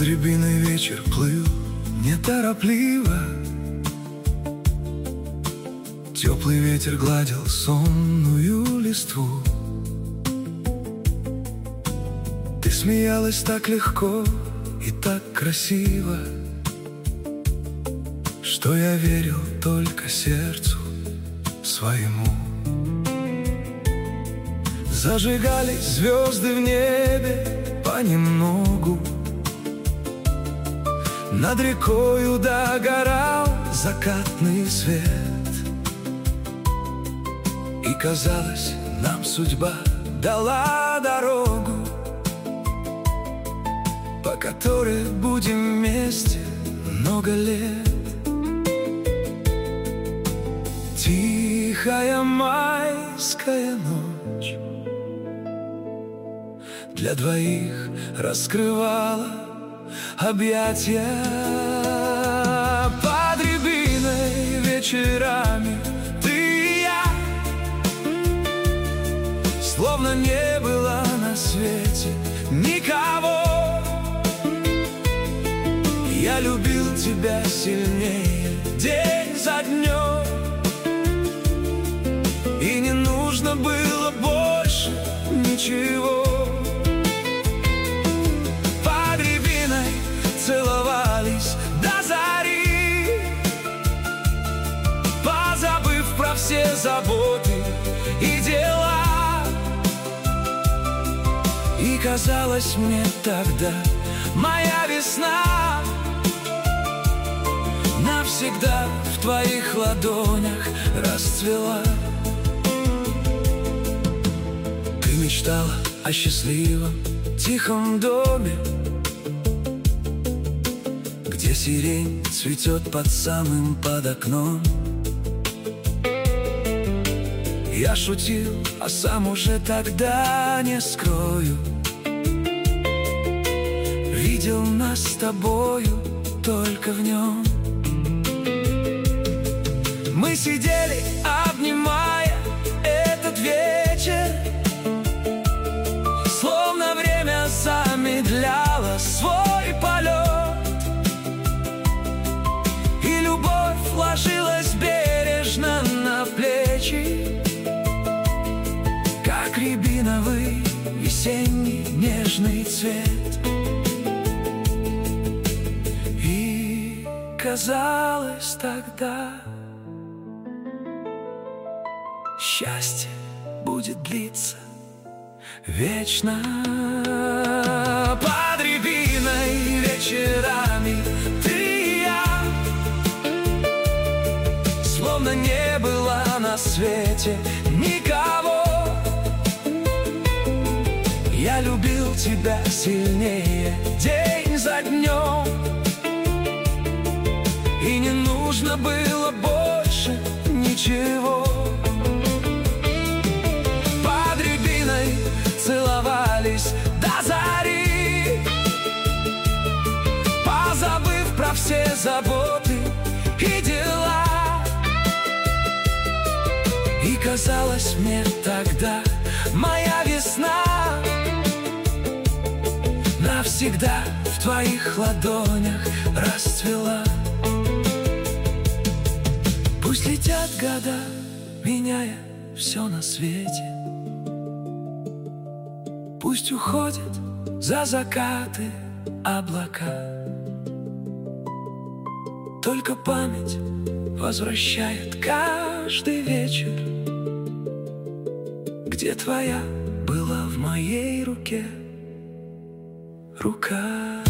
рябиной вечер плыл неторопливо. Теплый ветер гладил сонную листву. Ты смеялась так легко и так красиво, что я верил только сердцу своему. Зажигались звезды в небе понемногу. Над рекою догорал закатный свет. И казалось, нам судьба дала дорогу, по которой будем вместе много лет. Тихая майская ночь для двоих раскрывала объятия. Под рябиной вечерами ты и я, словно не было на свете никого. Я любил тебя сильнее день за днем, и не нужно было больше ничего. Под рябиной целовались до зари, позабыв про все заботы и дела. И казалось мне тогда, моя весна навсегда в твоих ладонях расцвела. Ты мечтала о счастливом тихом доме, где сирень цветет под самым под окном. Я шутил, а сам уже тогда, не скрою, видел нас с тобою только в нем. Мы сидели, обнимая этот вечер, словно время замедляло свой полет, и любовь ложилась бережно на плечи, как рябиновый весенний нежный цвет. И казалось тогда, счастье будет длиться вечно. Под рябиной вечерами ты и я, словно не было на свете никого. Я любил тебя сильнее день за днем, и не нужно было больше ничего. Под рябиной целовались до зари, позабыв про все заботы и дела. И казалось мне тогда, моя весна навсегда в твоих ладонях расцвела. Пусть летят года, меняя все на свете, пусть уходят за закаты облака, только память возвращает каждый вечер, где твоя была в моей руке рука.